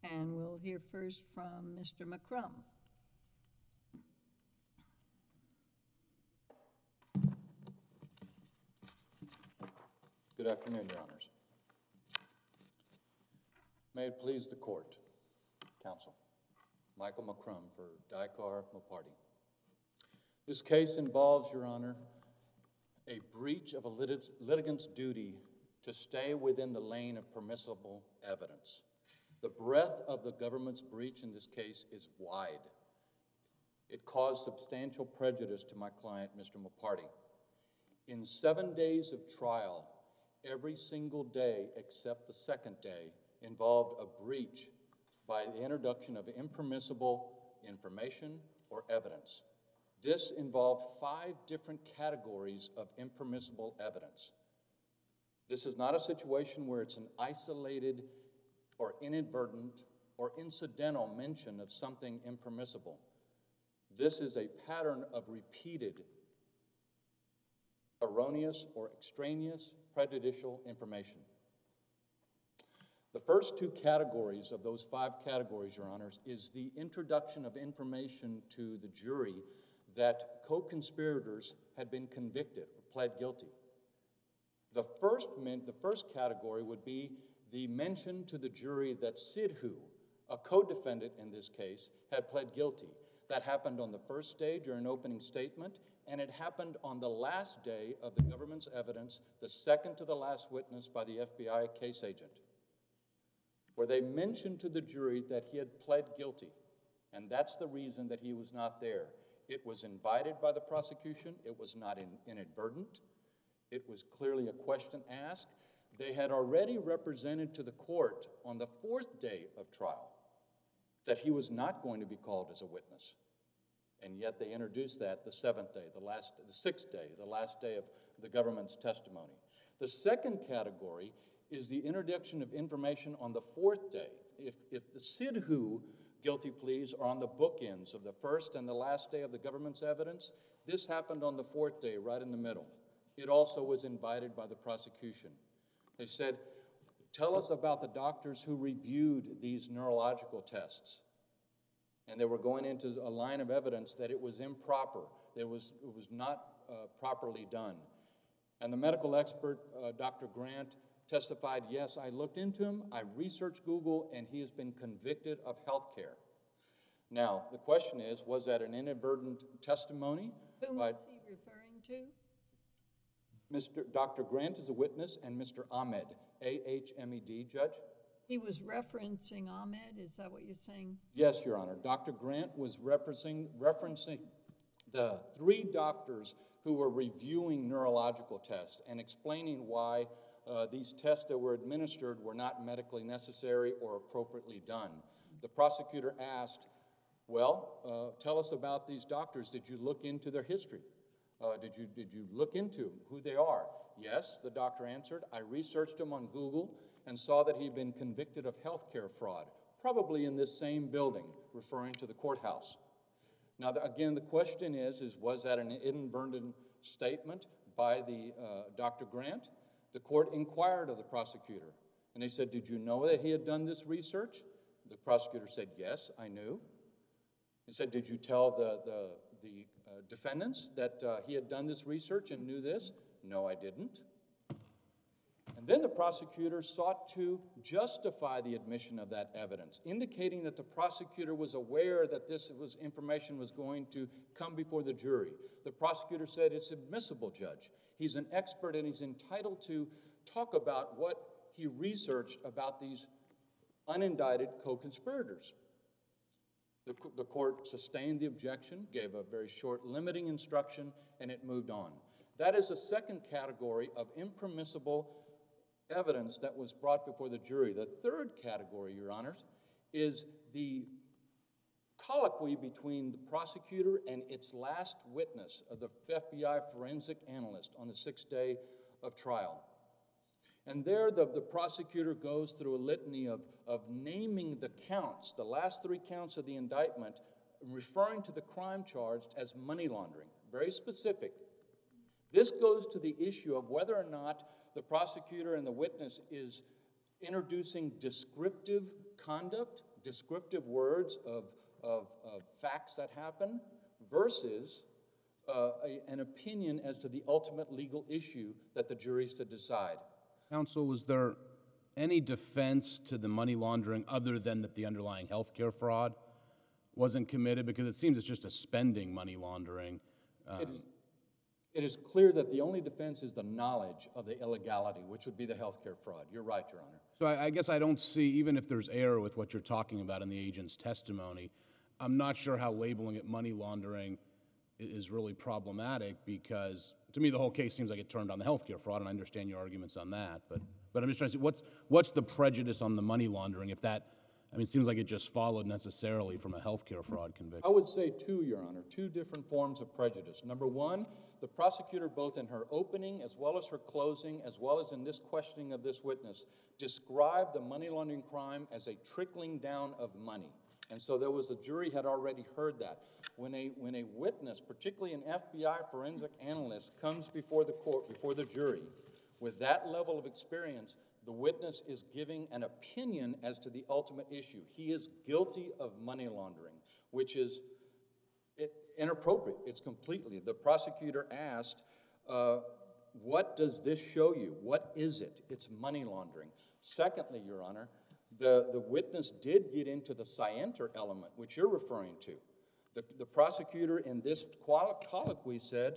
And we'll hear first from Mr. McCrum. Good afternoon, Your Honors. May it please the court, counsel, Michael McCrum for Dykar Moparty. This case involves, Your Honor, a breach of a litigant's duty to stay within the lane of permissible evidence. The breadth of the government's breach in this case is wide. It caused substantial prejudice to my client, Mr. Moparty. In 7 days of trial, every single day except the second day involved a breach by the introduction of impermissible information or evidence. This involved 5 different categories of impermissible evidence. This is not a situation where it's an isolated or inadvertent or incidental mention of something impermissible. This is a pattern of repeated erroneous or extraneous prejudicial information. The first 2 categories of those 5 categories, Your Honors, is the introduction of information to the jury that co-conspirators had been convicted or pled guilty. The first category would be the mention to the jury that Sidhu, a co-defendant in this case, had pled guilty. That happened on the first day during opening statement, and it happened on the last day of the government's evidence, the second to the last witness by the FBI case agent, where they mentioned to the jury that he had pled guilty, and that's the reason that he was not there. It was invited by the prosecution. It was not inadvertent. It was clearly a question asked. They had already represented to the court on the 4th day of trial that he was not going to be called as a witness. And yet they introduced that the 7th day, the 6th day, the last day of the government's testimony. The second category is the introduction of information on the 4th day. If the Sidhu guilty pleas are on the bookends of the first and the last day of the government's evidence, this happened on the 4th day, right in the middle. It also was invited by the prosecution. They said, tell us about the doctors who reviewed these neurological tests. And they were going into a line of evidence that it was improper. It was not properly done. And the medical expert, Dr. Grant, testified, yes, I looked into him, I researched Google, and he has been convicted of health care. Now, the question is, was that an inadvertent testimony? Whom was he referring to? Dr. Grant is a witness, and Mr. Ahmed, A-H-M-E-D, Judge. He was referencing Ahmed, is that what you're saying? Yes, Your Honor. Dr. Grant was referencing the 3 doctors who were reviewing neurological tests and explaining why these tests that were administered were not medically necessary or appropriately done. The prosecutor asked, well, tell us about these doctors. Did you look into their history? Did you look into who they are? Yes, the doctor answered. I researched him on Google and saw that he'd been convicted of health care fraud, probably in this same building, referring to the courthouse. Now, again, the question is was that an inadvertent statement by the Dr. Grant? The court inquired of the prosecutor, and they said, did you know that he had done this research? The prosecutor said, yes, I knew. He said, did you tell the defendants that he had done this research and knew this? No, I didn't. And then the prosecutor sought to justify the admission of that evidence, indicating that the prosecutor was aware that information was going to come before the jury. The prosecutor said, it's admissible, Judge. He's an expert and he's entitled to talk about what he researched about these unindicted co-conspirators. The court sustained the objection, gave a very short limiting instruction, and it moved on. That is a second category of impermissible evidence that was brought before the jury. The third category, Your Honors, is the colloquy between the prosecutor and its last witness, the FBI forensic analyst, on the 6th day of trial. And there the prosecutor goes through a litany of naming the counts, the last 3 counts of the indictment, referring to the crime charged as money laundering, very specific. This goes to the issue of whether or not the prosecutor and the witness is introducing descriptive conduct, descriptive words of facts that happen versus an opinion as to the ultimate legal issue that the jury is to decide. Counsel, was there any defense to the money laundering other than that the underlying healthcare fraud wasn't committed? Because it seems it's just a spending money laundering. It is clear that the only defense is the knowledge of the illegality, which would be the healthcare fraud. You're right, Your Honor. So I guess I don't see, even if there's error with what you're talking about in the agent's testimony, I'm not sure how labeling it money laundering is really problematic, because to me the whole case seems like it turned on the healthcare fraud, and I understand your arguments on that. But I'm just trying to see what's the prejudice on the money laundering if that, I mean, it seems like it just followed necessarily from a healthcare fraud conviction. I would say two, Your Honor, two different forms of prejudice. Number one, the prosecutor, both in her opening as well as her closing, as well as in this questioning of this witness, described the money laundering crime as a trickling down of money. And so the jury had already heard that. When a witness, particularly an FBI forensic analyst, comes before the court, before the jury, with that level of experience, the witness is giving an opinion as to the ultimate issue. He is guilty of money laundering, which is inappropriate. It's completely. The prosecutor asked, what does this show you? What is it? It's money laundering. Secondly, Your Honor, the witness did get into the scienter element, which you're referring to. The prosecutor in this colloquy said,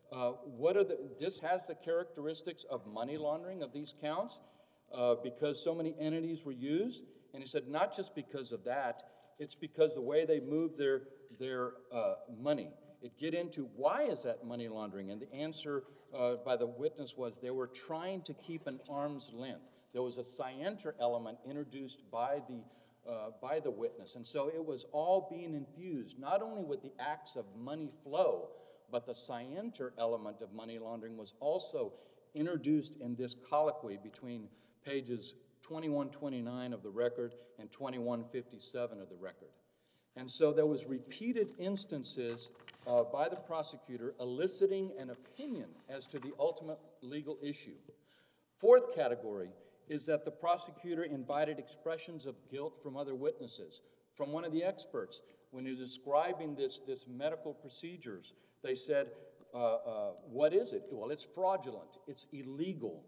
this has the characteristics of money laundering of these counts, because so many entities were used. And he said, not just because of that, it's because the way they move their money. It get into why is that money laundering? And the answer by the witness was they were trying to keep an arm's length. There was a scienter element introduced by the witness. And so it was all being infused, not only with the acts of money flow, but the scienter element of money laundering was also introduced in this colloquy between pages 2129 of the record and 2157 of the record. And so there was repeated instances by the prosecutor eliciting an opinion as to the ultimate legal issue. Fourth category is that the prosecutor invited expressions of guilt from other witnesses. From one of the experts, when he was describing this medical procedures, they said, what is it? Well, it's fraudulent. It's illegal.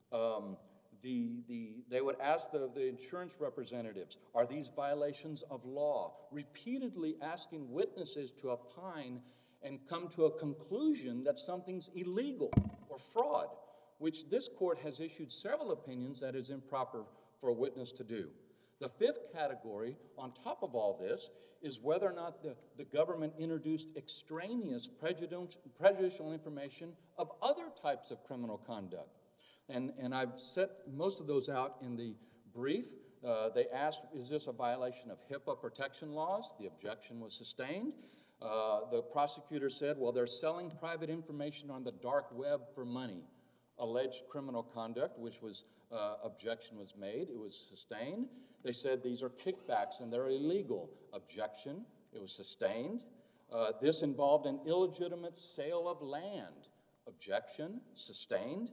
They would ask the insurance representatives, are these violations of law? Repeatedly asking witnesses to opine and come to a conclusion that something's illegal or fraud, which this court has issued several opinions that is improper for a witness to do. The fifth category, on top of all this, is whether or not the government introduced extraneous prejudicial information of other types of criminal conduct. And I've set most of those out in the brief. They asked, is this a violation of HIPAA protection laws? The objection was sustained. The prosecutor said, well, they're selling private information on the dark web for money. Alleged criminal conduct, which was, objection was made. It was sustained. They said these are kickbacks and they're illegal. Objection. It was sustained. This involved an illegitimate sale of land. Objection. Sustained.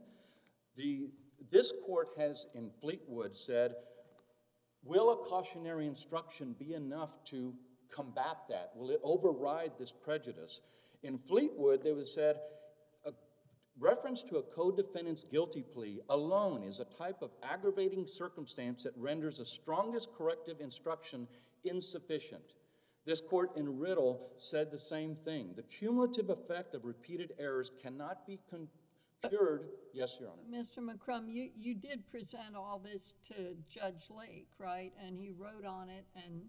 This court has, in Fleetwood, said, will a cautionary instruction be enough to combat that? Will it override this prejudice? In Fleetwood, they was said, a reference to a co-defendant's guilty plea alone is a type of aggravating circumstance that renders the strongest corrective instruction insufficient. This court in Riddle said the same thing. The cumulative effect of repeated errors cannot be cured. Yes, Your Honor. Mr. McCrum, you did present all this to Judge Lake, right? And he wrote on it, and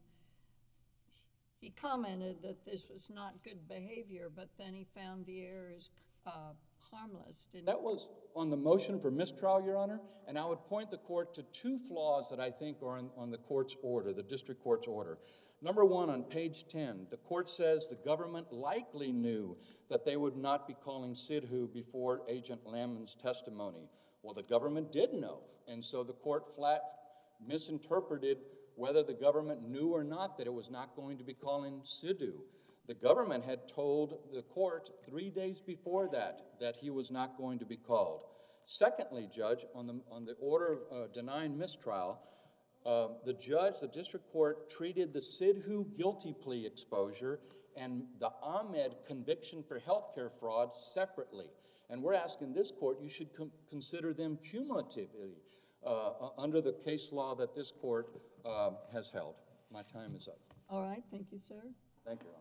he commented that this was not good behavior, but then he found the errors harmless. That was on the motion for mistrial, Your Honor, and I would point the court to two flaws that I think are on the court's order, the district court's order. Number one, on page 10, the court says the government likely knew that they would not be calling Sidhu before Agent Lamon's testimony. Well, the government did know, and so the court flat misinterpreted whether the government knew or not that it was not going to be calling Sidhu. The government had told the court 3 days before that he was not going to be called. Secondly, Judge, on the order of denying mistrial, The district court, treated the Sidhu guilty plea exposure and the Ahmed conviction for healthcare fraud separately. And we're asking this court, you should consider them cumulatively under the case law that this court has held. My time is up. All right, thank you, sir. Thank you, Your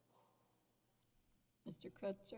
Honor. Mr. Kretzer?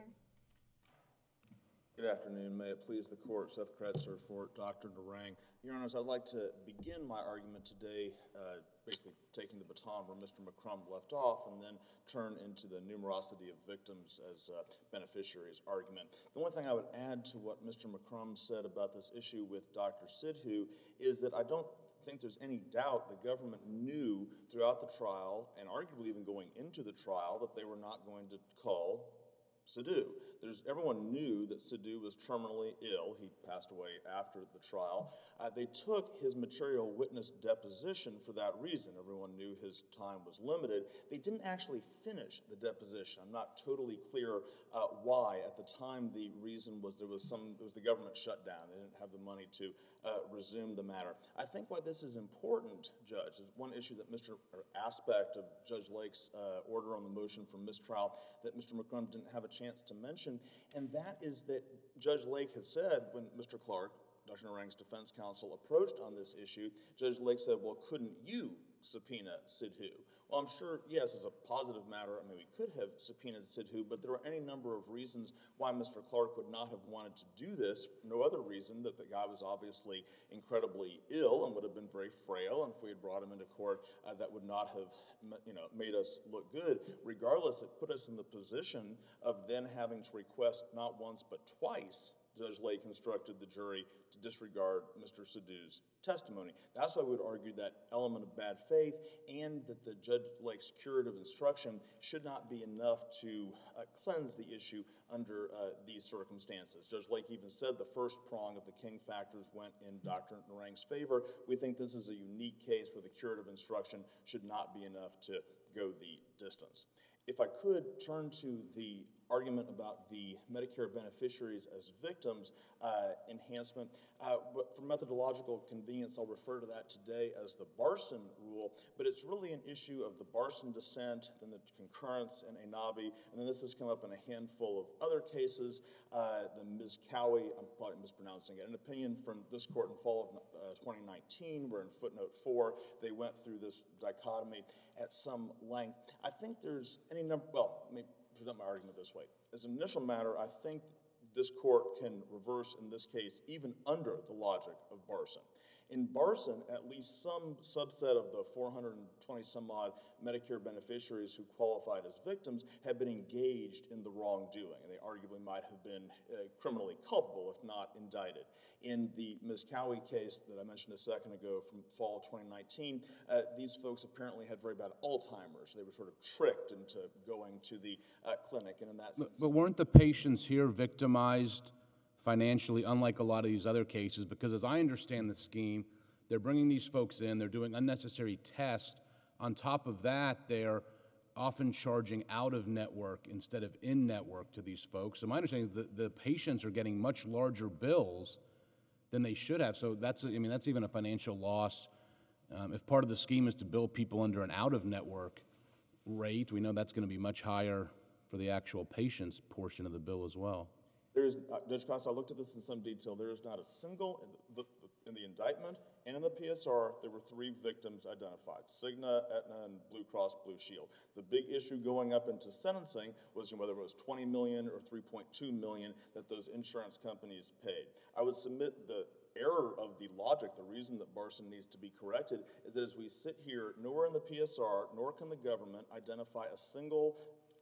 Good afternoon. May it please the court, Seth Kretzer for Dr. Narang. Your Honors, I'd like to begin my argument today basically taking the baton where Mr. McCrum left off and then turn into the numerosity of victims as beneficiaries argument. The one thing I would add to what Mr. McCrum said about this issue with Dr. Sidhu is that I don't think there's any doubt the government knew throughout the trial and arguably even going into the trial that they were not going to call Sidhu. Everyone knew that Sidhu was terminally ill. He passed away after the trial. They took his material witness deposition for that reason. Everyone knew his time was limited. They didn't actually finish the deposition. I'm not totally clear why. At the time, the reason was it was the government shutdown. They didn't have the money to resume the matter. I think why this is important, Judge, is one issue that aspect of Judge Lake's order on the motion for mistrial that Mr. McCrum didn't have a chance to mention, and that is that Judge Lake had said when Mr. Clark, Dr. Narang's defense counsel, approached on this issue, Judge Lake said, well, couldn't you subpoena Sidhu? Well, I'm sure, yes, as a positive matter, I mean, we could have subpoenaed Sidhu, but there are any number of reasons why Mr. Clark would not have wanted to do this. No other reason that the guy was obviously incredibly ill and would have been very frail, and if we had brought him into court, that would not have, made us look good. Regardless, it put us in the position of then having to request not once but twice Judge Lake instructed the jury to disregard Mr. Sidhu's testimony. That's why we would argue that element of bad faith and that the Judge Lake's curative instruction should not be enough to cleanse the issue under these circumstances. Judge Lake even said the first prong of the King factors went in Dr. Narang's favor. We think this is a unique case where the curative instruction should not be enough to go the distance. If I could turn to the argument about the Medicare beneficiaries as victims enhancement, but for methodological convenience, I'll refer to that today as the Barson rule, but it's really an issue of the Barson dissent, then the concurrence in Anabi, and then this has come up in a handful of other cases. The Ms. Cowie, I'm probably mispronouncing it, an opinion from this court in fall of 2019, where in footnote 4, they went through this dichotomy at some length. I think there's any number, well, let me present my argument this way. As an initial matter, I think this court can reverse, in this case, even under the logic of Barson. In Barson, at least some subset of the 420 some odd Medicare beneficiaries who qualified as victims had been engaged in the wrongdoing, and they arguably might have been criminally culpable if not indicted. In the Ms. Cowie case that I mentioned a second ago from fall 2019, these folks apparently had very bad Alzheimer's. They were sort of tricked into going to the clinic, and in that sense— But weren't the patients here victimized financially, unlike a lot of these other cases? Because as I understand the scheme, they're bringing these folks in, they're doing unnecessary tests. On top of that, they're often charging out-of-network instead of in-network to these folks. So my understanding is the patients are getting much larger bills than they should have. So that's even a financial loss. If part of the scheme is to bill people under an out-of-network rate, we know that's going to be much higher for the actual patient's portion of the bill as well. Judge Costa, I looked at this in some detail. There is not a single, in the indictment and in the PSR, there were 3 victims identified: Cigna, Aetna, and Blue Cross Blue Shield. The big issue going up into sentencing was whether it was $20 million or $3.2 million that those insurance companies paid. I would submit the error of the logic, the reason that Barson needs to be corrected, is that as we sit here, nowhere in the PSR, nor can the government identify a single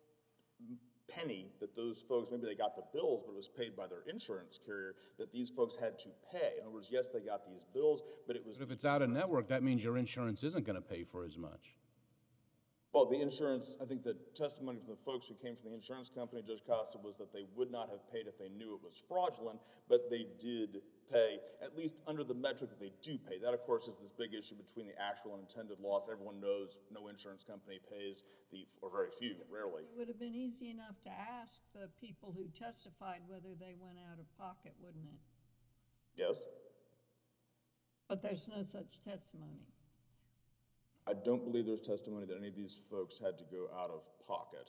penny that those folks, maybe they got the bills, but it was paid by their insurance carrier, that these folks had to pay. In other words, yes, they got these bills, but it was— But if it's out of network, that means your insurance isn't going to pay for as much. Well, the insurance, I think the testimony from the folks who came from the insurance company, Judge Costa, was that they would not have paid if they knew it was fraudulent, but they did pay, at least under the metric that they do pay. That, of course, is this big issue between the actual and intended loss. Everyone knows no insurance company pays or very few, rarely. It would have been easy enough to ask the people who testified whether they went out of pocket, wouldn't it? Yes. But there's no such testimony. don't believe there's testimony that any of these folks had to go out of pocket.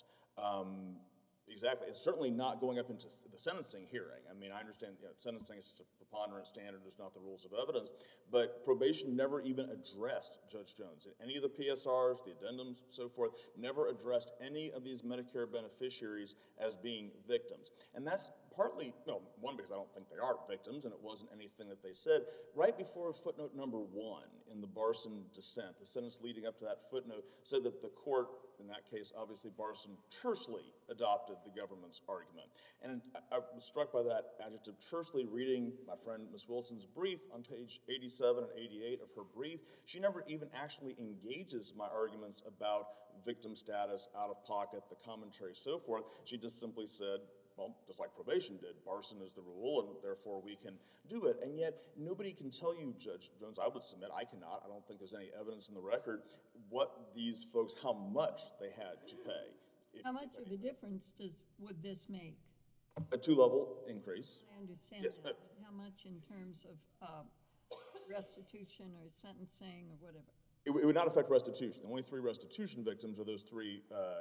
Exactly. It's certainly not going up into the sentencing hearing. I mean, I understand sentencing is just a preponderant standard. It's not the rules of evidence. But probation never even addressed, Judge Jones, in any of the PSRs, the addendums, so forth, never addressed any of these Medicare beneficiaries as being victims. And that's partly, one, because I don't think they are victims, and it wasn't anything that they said. Right before footnote number 1 in the Barson dissent, the sentence leading up to that footnote said that the court, in that case, obviously Barson, tersely adopted the government's argument. And I was struck by that adjective, tersely, reading my friend Ms. Wilson's brief on page 87 and 88 of her brief. She never even actually engages my arguments about victim status, out of pocket, the commentary, so forth. She just simply said, well, just like probation did, Barson is the rule, and therefore we can do it. And yet, nobody can tell you, Judge Jones, I would submit, I cannot, I don't think there's any evidence in the record, what these folks, how much they had to pay. How much of a difference would this make? A 2-level increase. I understand Yes, that, but how much in terms of restitution or sentencing or whatever? It would not affect restitution. The only 3 restitution victims are those 3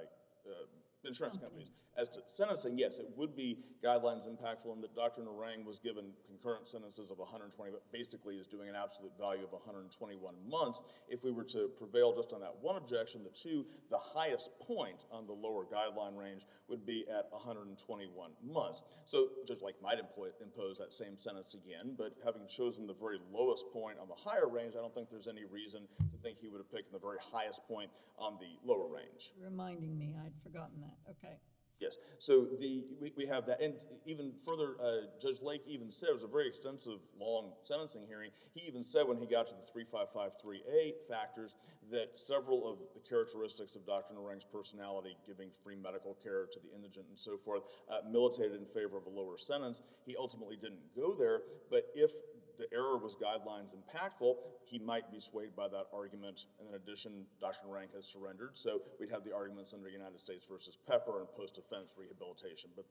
insurance companies. As to sentencing, yes, it would be guidelines impactful, and that Dr. Narang was given concurrent sentences of 120, but basically is doing an absolute value of 121 months. If we were to prevail just on that one objection, the highest point on the lower guideline range would be at 121 months. So Judge Lake might impose that same sentence again, but having chosen the very lowest point on the higher range, I don't think there's any reason to think he would have picked the very highest point on the lower range. Reminding me, I'd forgotten that. Okay. Yes, so we have that, and even further, Judge Lake even said, it was a very extensive, long sentencing hearing, he even said when he got to the 3553A factors that several of the characteristics of Dr. Narang's personality, giving free medical care to the indigent and so forth, militated in favor of a lower sentence. He ultimately didn't go there, but if the error was guidelines impactful, he might be swayed by that argument. And in addition, Dr. Narang has surrendered, so we'd have the arguments under United States versus Pepper and post-offense rehabilitation. But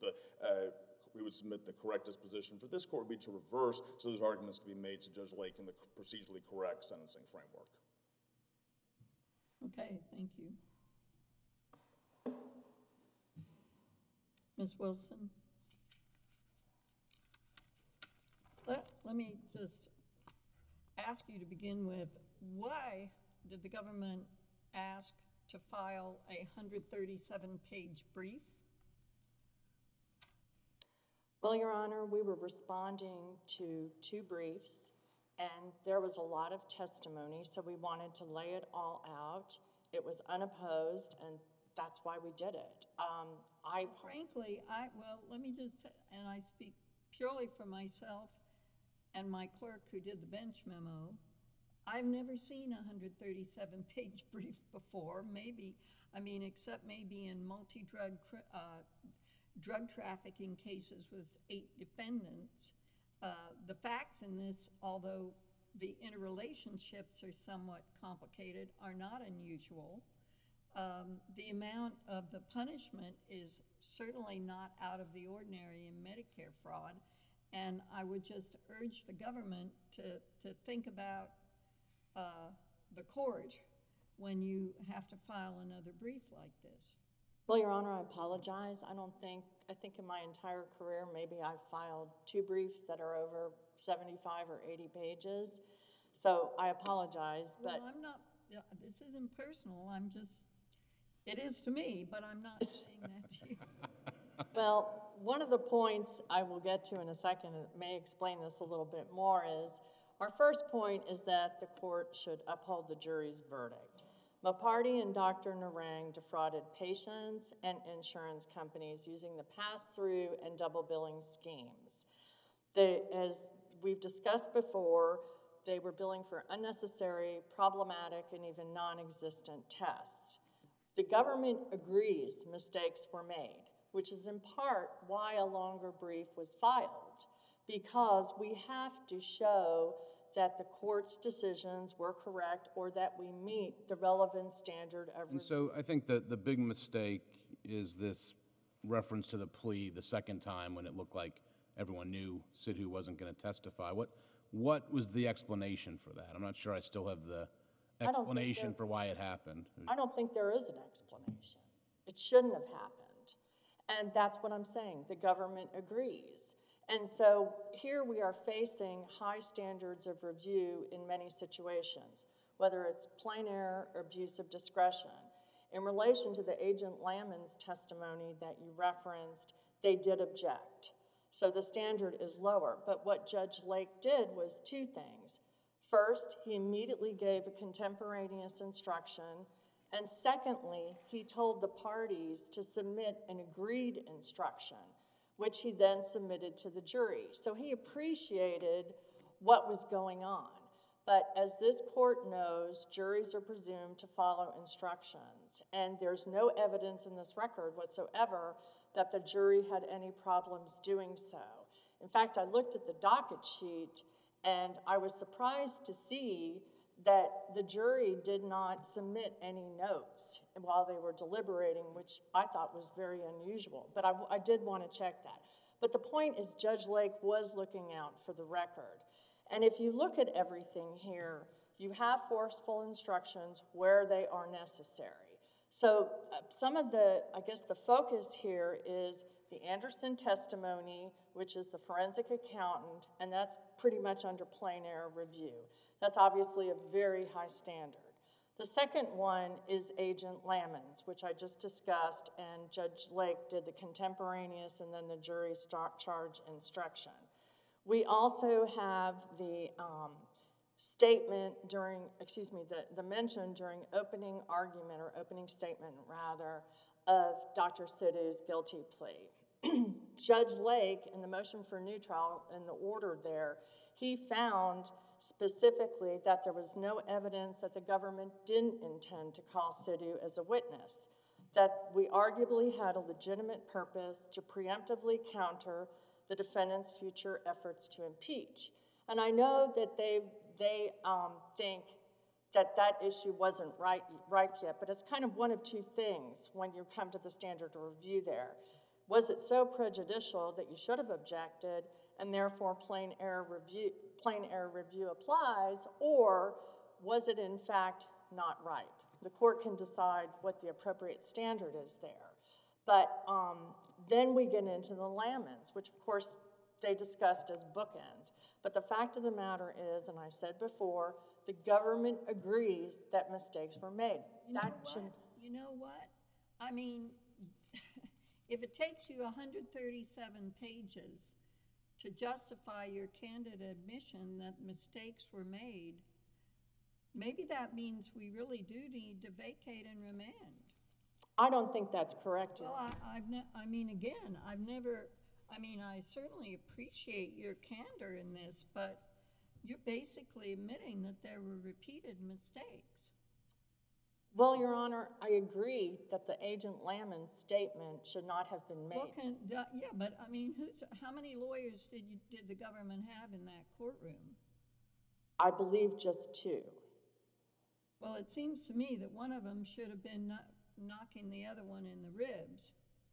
we would submit the correct disposition for this court would be to reverse, so those arguments can be made to Judge Lake in the procedurally correct sentencing framework. Okay, thank you. Ms. Wilson? Let me just ask you to begin with, why did the government ask to file a 137-page brief? Well, Your Honor, we were responding to 2 briefs, and there was a lot of testimony, so we wanted to lay it all out. It was unopposed, and that's why we did it. Frankly, let me just, and I speak purely for myself and my clerk who did the bench memo, I've never seen a 137-page brief before, except maybe in multi-drug drug trafficking cases with 8 defendants. The facts in this, although the interrelationships are somewhat complicated, are not unusual. The amount of the punishment is certainly not out of the ordinary in Medicare fraud, and I would just urge the government to think about the court when you have to file another brief like this. Well, Your Honor, I apologize. I think in my entire career, maybe I've filed 2 briefs that are over 75 or 80 pages. So I apologize, but... Well, I'm not, this isn't personal, it is to me, but I'm not saying that to you. Well, one of the points I will get to in a second, it may explain this a little bit more, is our first point is that the court should uphold the jury's verdict. Maparty and Dr. Narang defrauded patients and insurance companies using the pass-through and double billing schemes. As we've discussed before, they were billing for unnecessary, problematic, and even non-existent tests. The government agrees mistakes were made, which is in part why a longer brief was filed, because we have to show that the court's decisions were correct or that we meet the relevant standard of review. And so I think that the big mistake is this reference to the plea the second time when it looked like everyone knew Sidhu wasn't going to testify. What was the explanation for that? I'm not sure I still have the I don't think explanation that- for why it happened. I don't think there is an explanation. It shouldn't have happened. And that's what I'm saying. The government agrees. And so here we are facing high standards of review in many situations, whether it's plain error or abuse of discretion. In relation to the Agent Lamon's testimony that you referenced, they did object. So the standard is lower. But what Judge Lake did was two things. First, he immediately gave a contemporaneous instruction. And secondly, he told the parties to submit an agreed instruction, which he then submitted to the jury. So he appreciated what was going on. But as this court knows, juries are presumed to follow instructions. And there's no evidence in this record whatsoever that the jury had any problems doing so. In fact, I looked at the docket sheet and I was surprised to see that the jury did not submit any notes while they were deliberating, which I thought was very unusual. But I did want to check that. But the point is Judge Lake was looking out for the record. And if you look at everything here, you have forceful instructions where they are necessary. So some of the, I guess the focus here is the Anderson testimony, which is the forensic accountant, and that's pretty much under plain error review. That's obviously a very high standard. The second one is Agent Lamon's, which I just discussed, and Judge Lake did the contemporaneous and then the jury charge instruction. We also have the statement during, the mention during opening argument or opening statement rather of Dr. Sidhu's guilty plea. Judge Lake, in the motion for new trial, in the order there, he found specifically that there was no evidence that the government didn't intend to call Sidhu as a witness, that we arguably had a legitimate purpose to preemptively counter the defendant's future efforts to impeach. And I know that they think that that issue wasn't ripe yet, but it's kind of one of two things when you come to the standard of review there. Was it so prejudicial that you should have objected and therefore plain error review applies, or was it in fact not ripe? The court can decide what the appropriate standard is there. But then we get into the Lamons, which of course they discussed as bookends. But the fact of the matter is, and I said before, the government agrees that mistakes were made. You know what? I mean, if it takes you 137 pages to justify your candid admission that mistakes were made, maybe that means we really do need to vacate and remand. I don't think that's correct. Well, I certainly appreciate your candor in this, but you're basically admitting that there were repeated mistakes. Well, Your Honor, I agree that the Agent Lamon statement should not have been made. But I mean, how many lawyers did the government have in that courtroom? I believe just two. Well, it seems to me that one of them should have been knocking the other one in the ribs.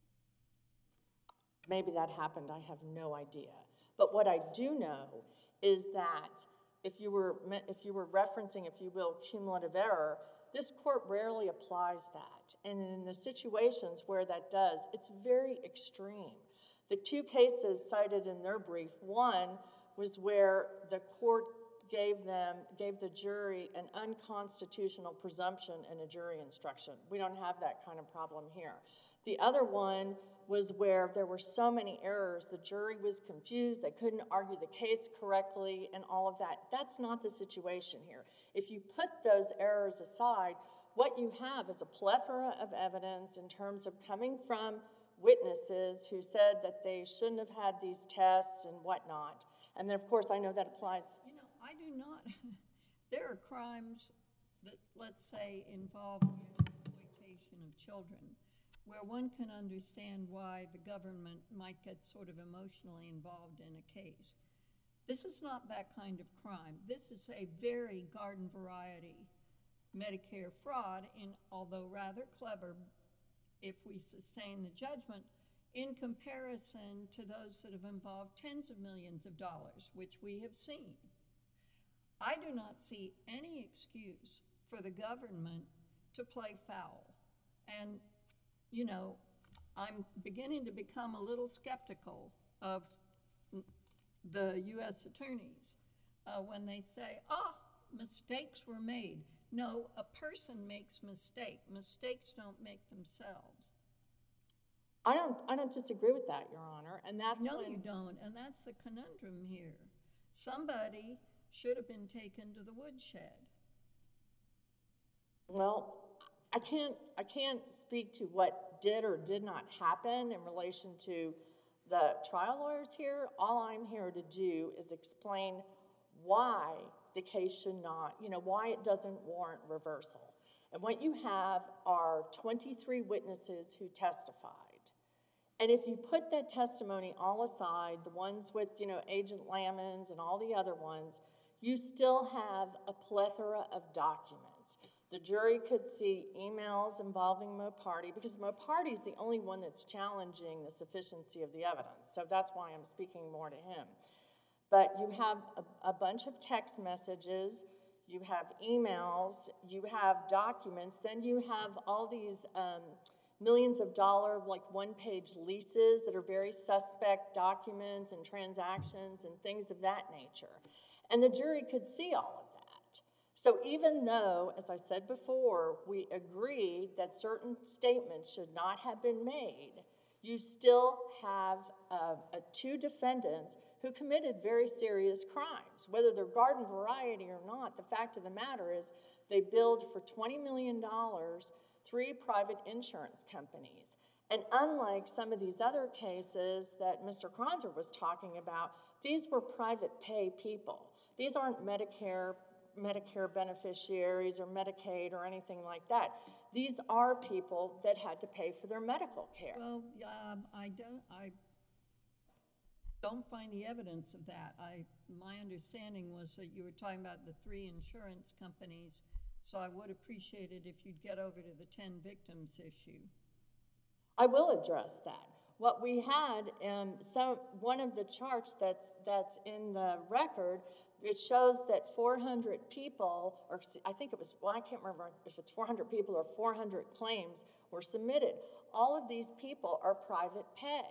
Maybe that happened, I have no idea. But what I do know is that if you were referencing, if you will, cumulative error, this court rarely applies that. And in the situations where that does, it's very extreme. The two cases cited in their brief, one was where the court gave the jury an unconstitutional presumption in a jury instruction. We don't have that kind of problem here. The other one was where there were so many errors, the jury was confused, they couldn't argue the case correctly and all of that. That's not the situation here. If you put those errors aside, what you have is a plethora of evidence in terms of coming from witnesses who said that they shouldn't have had these tests and whatnot. And then, of course, I know that applies. You know, I do not. There are crimes that, let's say, involve the exploitation of children, where one can understand why the government might get sort of emotionally involved in a case. This is not that kind of crime. This is a very garden variety Medicare fraud, although rather clever if we sustain the judgment, in comparison to those that have involved tens of millions of dollars, which we have seen. I do not see any excuse for the government to play foul. And, you know, I'm beginning to become a little skeptical of the U.S. attorneys when they say, oh, mistakes were made. No, a person makes mistake. Mistakes don't make themselves. I don't disagree with that, Your Honor, and that's No, when... you don't, and that's the conundrum here. Somebody should have been taken to the woodshed. Well, I can't speak to what did or did not happen in relation to the trial lawyers here. All I'm here to do is explain why the case should not, why it doesn't warrant reversal. And what you have are 23 witnesses who testified. And if you put that testimony all aside, the ones with, Agent Lamons and all the other ones, you still have a plethora of documents. The jury could see emails involving Moparty, because Moparty is the only one that's challenging the sufficiency of the evidence. So that's why I'm speaking more to him. But you have a bunch of text messages, you have emails, you have documents, then you have all these millions of dollar, like one-page leases that are very suspect documents and transactions and things of that nature. And the jury could see all of that. So even though, as I said before, we agree that certain statements should not have been made, you still have two defendants who committed very serious crimes. Whether they're garden variety or not, the fact of the matter is they billed for $20 million 3 private insurance companies. And unlike some of these other cases that Mr. Kronzer was talking about, these were private pay people. These aren't Medicare beneficiaries or Medicaid or anything like that. These are people that had to pay for their medical care. Well, I don't find the evidence of that. My understanding was that you were talking about the 3 insurance companies, so I would appreciate it if you'd get over to the 10 victims issue. I will address that. What we had, one of the charts that's in the record, it shows that 400 people, or I think it was, well, I can't remember if it's 400 people or 400 claims were submitted. All of these people are private pay.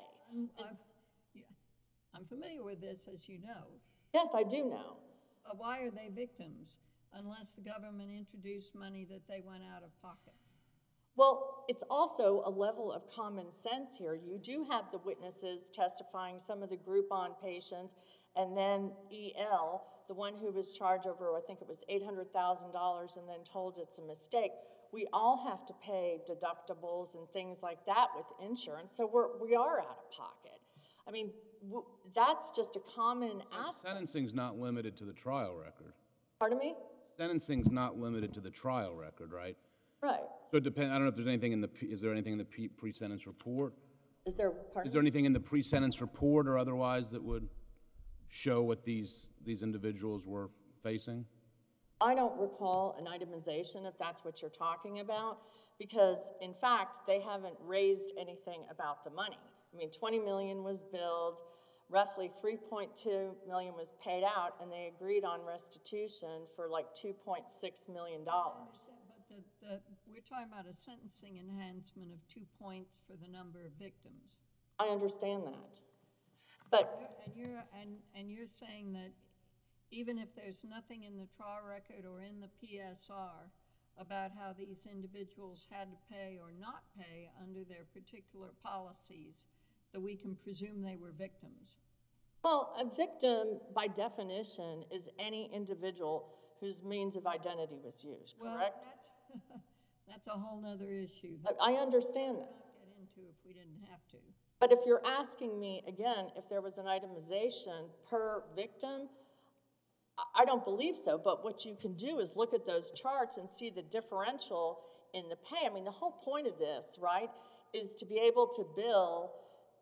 I'm familiar with this, as you know. Yes, I do know. Why are they victims unless the government introduced money that they went out of pocket? Well, it's also a level of common sense here. You do have the witnesses testifying, some of the Groupon patients, and then EL, the one who was charged over, I think it was $800,000 and then told it's a mistake. We all have to pay deductibles and things like that with insurance, so we are out of pocket. I mean, that's just a common aspect. Sentencing's not limited to the trial record. Pardon me? Sentencing's not limited to the trial record, right? Right. So it depends. I don't know if there's anything in the, is there anything in the pre-sentence report? Is there, pardon? Is there anything in the pre-sentence report or otherwise that would show what these individuals were facing? I don't recall an itemization, if that's what you're talking about, because in fact, they haven't raised anything about the money. I mean, $20 million was billed, roughly $3.2 million was paid out, and they agreed on restitution for like $2.6 million. But we're talking about a sentencing enhancement of 2 points for the number of victims. I understand that, but and you're saying that even if there's nothing in the trial record or in the PSR about how these individuals had to pay or not pay under their particular policies, that we can presume they were victims? Well, a victim, by definition, is any individual whose means of identity was used, correct? Well, that's a whole other issue. I understand that. Get into if we didn't have to. But if you're asking me, again, if there was an itemization per victim, I don't believe so, but what you can do is look at those charts and see the differential in the pay. I mean, the whole point of this, right, is to be able to bill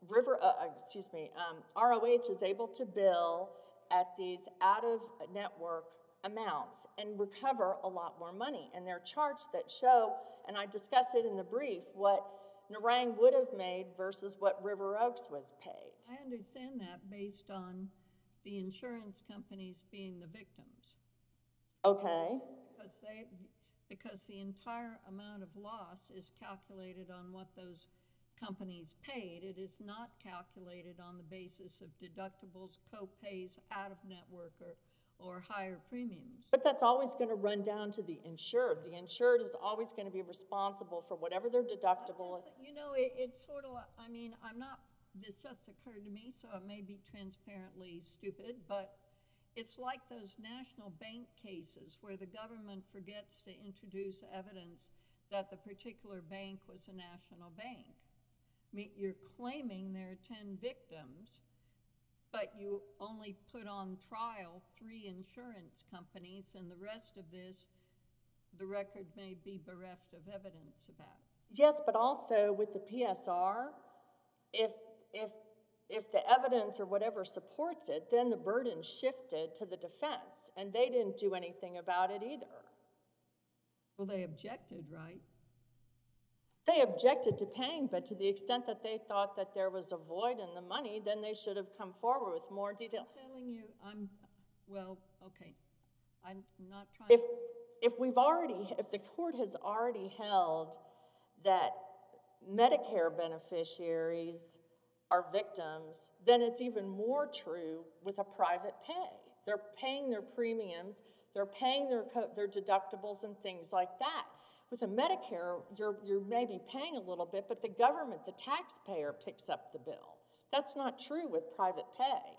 ROH is able to bill at these out-of-network amounts and recover a lot more money. And there are charts that show, and I discuss it in the brief, what Narang would have made versus what River Oaks was paid. I understand that based on the insurance companies being the victims. Okay. Because because the entire amount of loss is calculated on what those companies paid. It is not calculated on the basis of deductibles, co-pays, out-of-network, or higher premiums. But that's always going to run down to the insured. The insured is always going to be responsible for whatever their deductible is. You know, it's sort of, I mean, this just occurred to me, so it may be transparently stupid, but it's like those national bank cases where the government forgets to introduce evidence that the particular bank was a national bank. I mean, you're claiming there are 10 victims, but you only put on trial 3 insurance companies, and the rest of this, the record may be bereft of evidence about. Yes, but also with the PSR, if the evidence or whatever supports it, then the burden shifted to the defense, and they didn't do anything about it either. Well, they objected, right? They objected to paying, but to the extent that they thought that there was a void in the money, then they should have come forward with more detail. I'm telling you, well, okay. I'm not trying. If the court has already held that Medicare beneficiaries are victims, then it's even more true with a private pay. They're paying their premiums, they're paying their deductibles and things like that. With a Medicare, you're maybe paying a little bit, but the government, the taxpayer, picks up the bill. That's not true with private pay.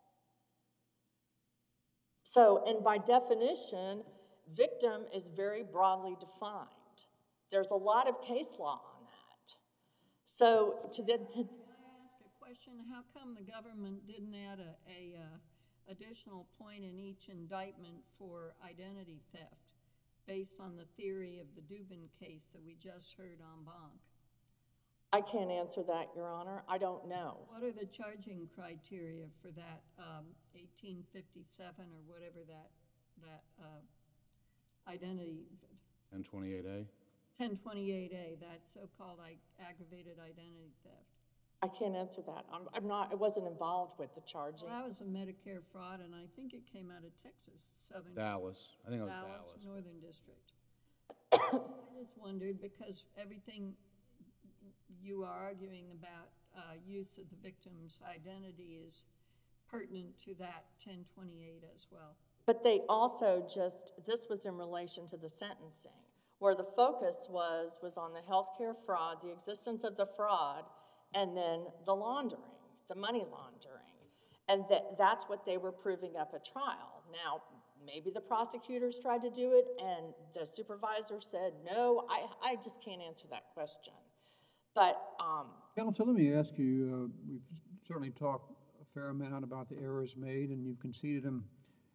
So, and by definition, victim is very broadly defined. There's a lot of case law on that. So, Can I ask a question? How come the government didn't add a additional point in each indictment for identity theft, based on the theory of the Dubin case that we just heard en banc? I can't answer that, Your Honor. I don't know. What are the charging criteria for that 1857 or whatever that identity? 1028A? 1028A, that so-called aggravated identity theft. I can't answer that. I wasn't involved with the charging. Well, that was a Medicare fraud, and I think it came out of Texas, Dallas. I think it was Dallas, Dallas. Northern District. I just wondered, because everything you are arguing about use of the victim's identity is pertinent to that 1028 as well. But they also this was in relation to the sentencing, where the focus was on the healthcare fraud, the existence of the fraud, and then the laundering, the money laundering. And that's what they were proving up at trial. Now, maybe the prosecutors tried to do it, and the supervisor said, no, I just can't answer that question. But, Counsel, let me ask you, we've certainly talked a fair amount about the errors made, and you've conceded them.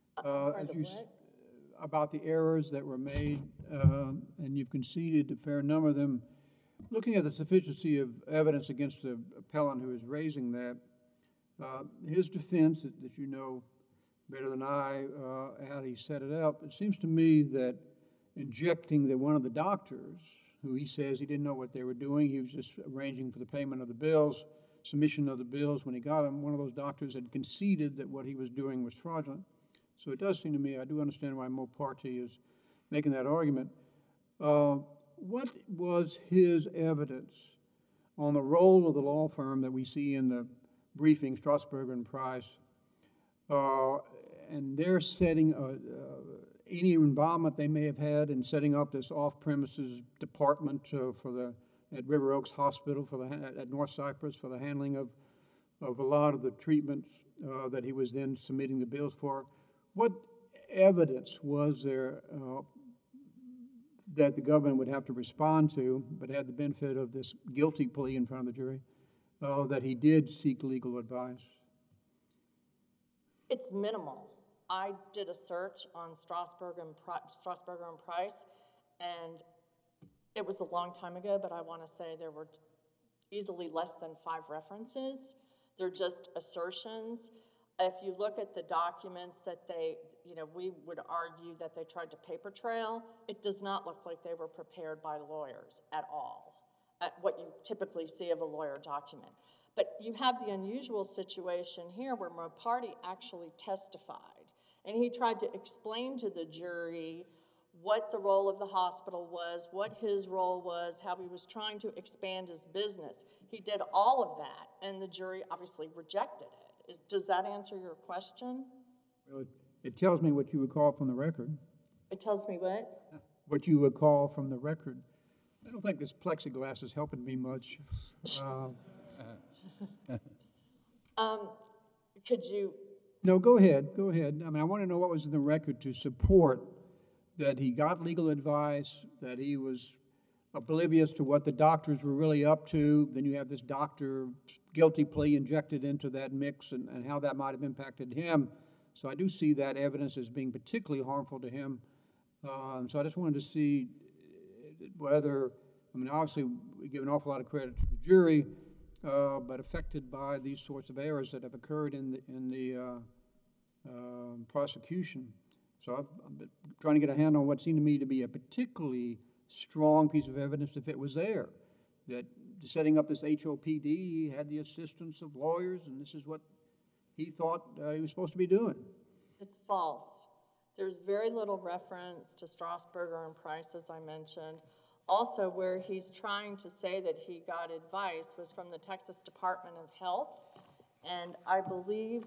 About the errors that were made, and you've conceded a fair number of them. Looking at the sufficiency of evidence against the appellant who is raising that, his defense, that you know better than I, how he set it up, it seems to me that injecting one of the doctors, who he says he didn't know what they were doing, he was just arranging for the payment of the bills, submission of the bills when he got them, one of those doctors had conceded that what he was doing was fraudulent. So it does seem to me, I do understand why Moparty is making that argument. What was his evidence on the role of the law firm that we see in the briefing, Strasburger and Price, and their setting, any involvement they may have had in setting up this off-premises department at River Oaks Hospital at North Cypress for the handling of a lot of the treatments that he was then submitting the bills for? What evidence was there that the government would have to respond to, but had the benefit of this guilty plea in front of the jury, that he did seek legal advice? it's minimal. I did a search on Strasburger and Price, and it was a long time ago, but I want to say there were easily less than 5 references. They're just assertions. If you look at the documents that we would argue that they tried to paper trail, it does not look like they were prepared by lawyers at all, at what you typically see of a lawyer document. But you have the unusual situation here where Moparty actually testified, and he tried to explain to the jury what the role of the hospital was, what his role was, how he was trying to expand his business. He did all of that, and the jury obviously rejected it. Does that answer your question? Well, it tells me what you recall from the record. It tells me what? What you recall from the record. I don't think this plexiglass is helping me much. Could you? No, go ahead, go ahead. I mean, I want to know what was in the record to support that he got legal advice, that he was oblivious to what the doctors were really up to. Then you have this doctor guilty plea injected into that mix and how that might have impacted him. So I do see that evidence as being particularly harmful to him. So I just wanted to see whether, I mean, obviously we give an awful lot of credit to the jury, but affected by these sorts of errors that have occurred in the prosecution. So I'm trying to get a handle on what seemed to me to be a particularly strong piece of evidence, if it was there, that setting up this HOPD, he had the assistance of lawyers, and this is what he thought he was supposed to be doing. It's false. There's very little reference to Strasburger and Price, as I mentioned. Also, where he's trying to say that he got advice was from the Texas Department of Health, and I believe,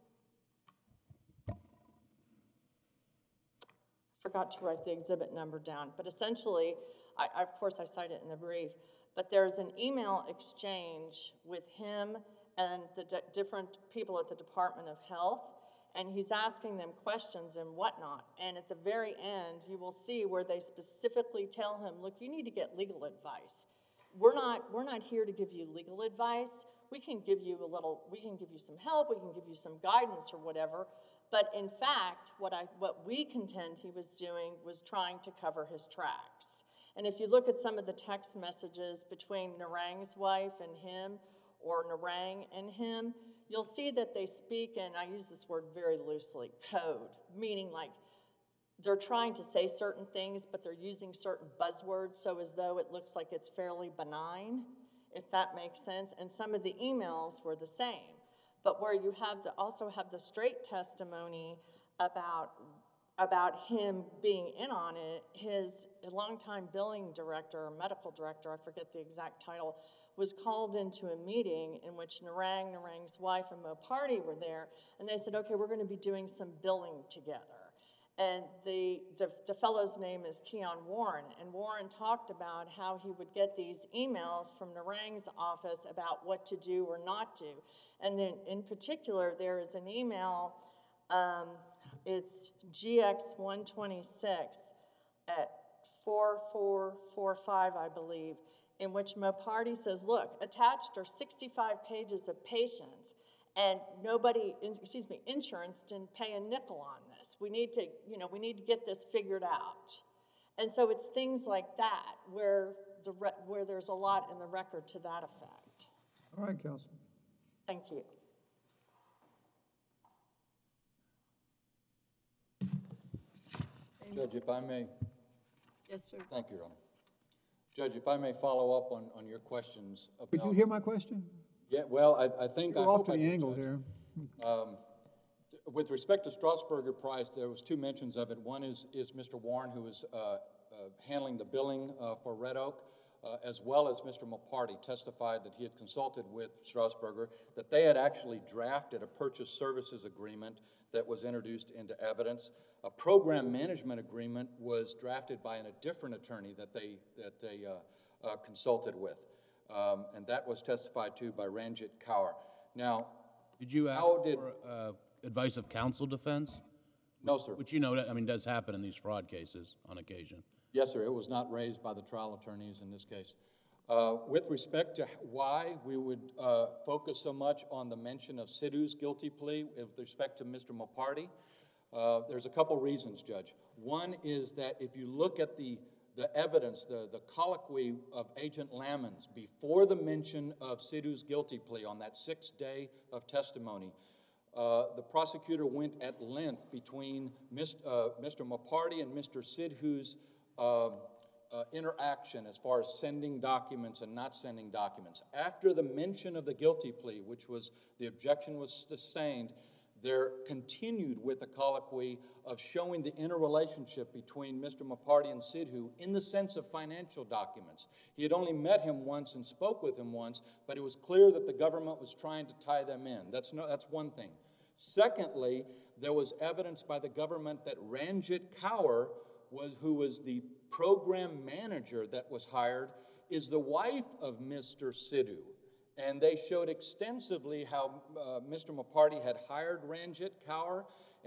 forgot to write the exhibit number down, but essentially, of course I cite it in the brief, but there's an email exchange with him and the different people at the Department of Health, and he's asking them questions and whatnot. And at the very end, you will see where they specifically tell him, look, you need to get legal advice. We're not here to give you legal advice. We can give you some help, we can give you some guidance or whatever. But in fact, what we contend he was doing was trying to cover his tracks. And if you look at some of the text messages between Narang's wife and him, or Narang and him, you'll see that they speak, and I use this word very loosely, code, meaning like they're trying to say certain things, but they're using certain buzzwords so as though it looks like it's fairly benign, if that makes sense. And some of the emails were the same. But where you also have the straight testimony about him being in on it, his longtime billing director or medical director, I forget the exact title, was called into a meeting in which Narang's wife and Moparty were there, and they said, okay, we're going to be doing some billing together. And the fellow's name is Keon Warren, and Warren talked about how he would get these emails from Narang's office about what to do or not do. And then in particular, there is an email, it's GX126 at 4445, I believe, in which Moparty says, look, attached are 65 pages of patients, and insurance didn't pay a nickel on this. We need to get this figured out. And so it's things like that where there's a lot in the record to that effect. All right, Counsel. Thank you. Judge, if I may. Yes, sir. Thank you, Your Honor. Judge, if I may follow up on your questions about... Did you hear my question? Yeah, well, I think... You're off to the angle here. With respect to Strasburger Price, there was two mentions of it. One is Mr. Warren, who was handling the billing for Red Oak, as well as Mr. Moparty testified that he had consulted with Strasburger, that they had actually drafted a purchase services agreement that was introduced into evidence. A program management agreement was drafted by a different attorney that they consulted with, and that was testified to by Ranjit Kaur. Now, did you ask for advice of counsel defense? No, sir. Which, does happen in these fraud cases on occasion. Yes, sir. It was not raised by the trial attorneys in this case. With respect to why we would focus so much on the mention of Sidhu's guilty plea with respect to Mr. Moparty, there's a couple reasons, Judge. One is that if you look at the evidence, the colloquy of Agent Lammons before the mention of Sidhu's guilty plea on that 6th day of testimony, the prosecutor went at length between Mr. Moparty and Mr. Sidhu's interaction as far as sending documents and not sending documents. After the mention of the guilty plea, which was the objection was sustained, They're continued with a colloquy of showing the interrelationship between Mr. Maparty and Sidhu in the sense of financial documents. He had only met him once and spoke with him once, but it was clear that the government was trying to tie them in. That's one thing. Secondly, there was evidence by the government that Ranjit Kaur, who was the program manager that was hired, is the wife of Mr. Sidhu. And they showed extensively how Mr. Maparty had hired Ranjit Kaur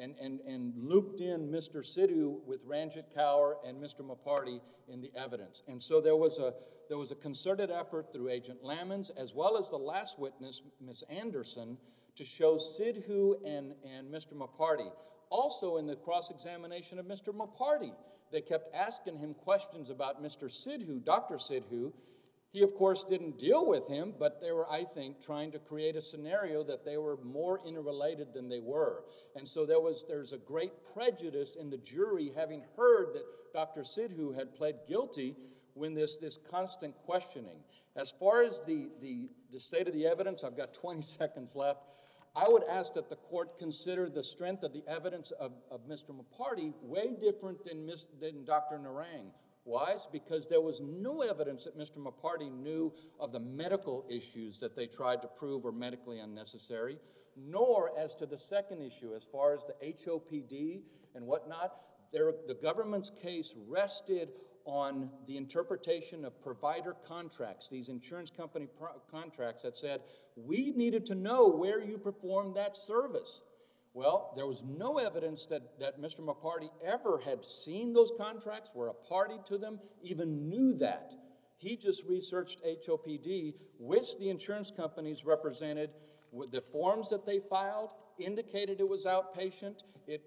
and looped in Mr. Sidhu with Ranjit Kaur and Mr. Maparty in the evidence. And so there was a concerted effort through Agent Lamons, as well as the last witness, Ms. Anderson, to show Sidhu and Mr. Maparty. Also in the cross-examination of Mr. Maparty, they kept asking him questions about Mr. Sidhu, Dr. Sidhu. He, of course, didn't deal with him, but they were, I think, trying to create a scenario that they were more interrelated than they were. And so there's a great prejudice in the jury having heard that Dr. Sidhu had pled guilty when this constant questioning. As far as the state of the evidence, I've got 20 seconds left. I would ask that the court consider the strength of the evidence of Mr. Maparty way different than Dr. Narang. Why? It's because there was no evidence that Mr. Maparty knew of the medical issues that they tried to prove were medically unnecessary, nor as to the second issue, as far as the HOPD and whatnot. The government's case rested on the interpretation of provider contracts, these insurance company contracts that said, we needed to know where you performed that service. Well, there was no evidence that Mr. Maparty ever had seen those contracts, were a party to them, even knew that. He just researched HOPD, which the insurance companies represented. The forms that they filed indicated it was outpatient.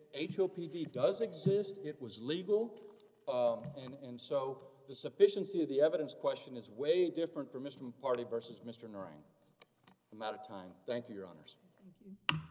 HOPD does exist. It was legal. And so the sufficiency of the evidence question is way different for Mr. Maparty versus Mr. Narang. I'm out of time. Thank you, Your Honors. Thank you.